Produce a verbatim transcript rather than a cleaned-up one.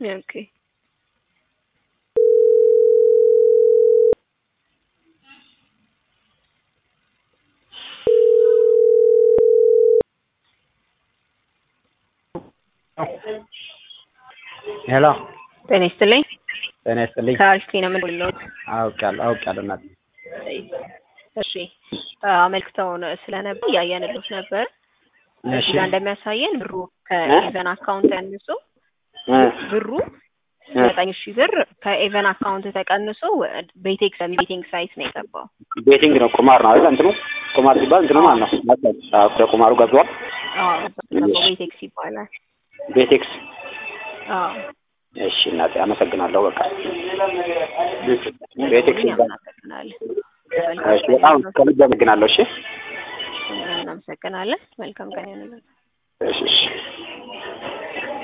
ኦኬ ሄሎ ጤና ይስጥልኝ ጤና ይስጥልኝ ከአሪፍ ነው የምንለው አውቃለሁ አውቃለሁ እናት እሺ አመልክተውን ስለነበር ያያንሉት ነበር እሺ እዚህ እንደሚያሳየን ብሩ ከኢቨን አካውንት ተቀንሶ ብሩ ዘጠኝ ሺህ ብር ከኢቨን አካውንት ተቀንሶ ቤቴክስ ቤቲንግ ሳይት ነው የገባው ቤቲንግ ነው ቁማር ነው አይደል እንትኑ ቁማር ሲባል እንትኑ ማለት ነው አዎ ቁማሩ ገብቷል አዎ ቤቴክስ ይባላል ቤቴክስ አዎ እሺ እናቴ አመሰግናለሁ በቃ ቤቴክስ እናመሰግናለን እሺ በጣም ከልብ አመሰግናለሁ እሺ እናመሰግናለን መልካም ቀን ይሁንልዎት እሺ እሺ